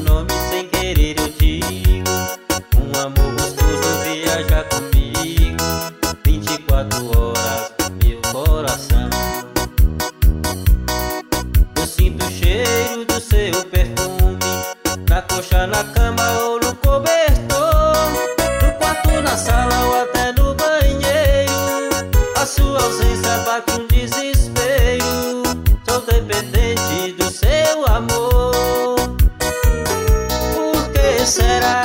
nome sem querer eu digo. Um amor gostoso viaja comigo 24 horas no meu coração. Eu sinto o cheiro do seu perfume na coxa, na cama ou no cobertor, no quarto, na sala ou até no banheiro. A sua ausência bate um desespero. Sou dependente do seu amor. Por que será?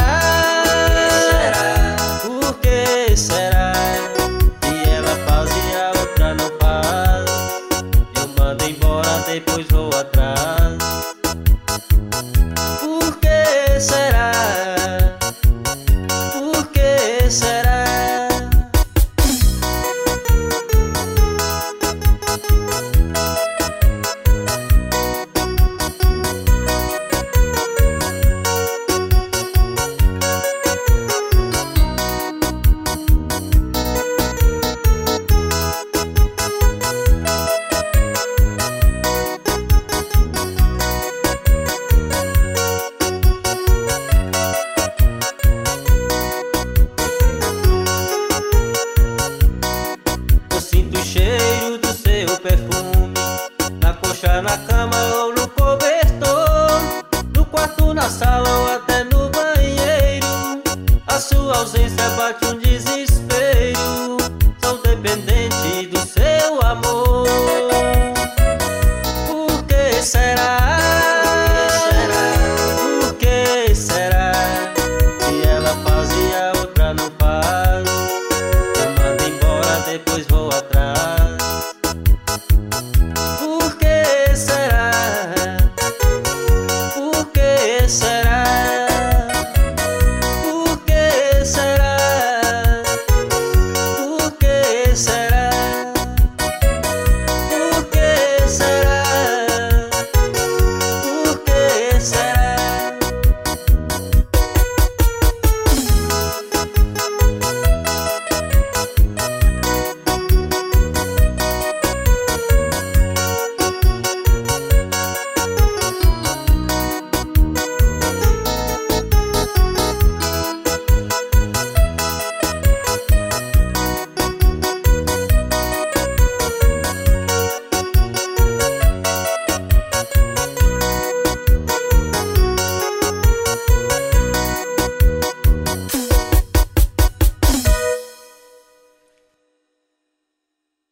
Por que será que ela faz e a outra não faz? Eu mando embora, depois vou atrás. Por que será? Por que será? Cheiro do seu perfume na coxa, na cama ou no cobertor, no quarto, na sala ou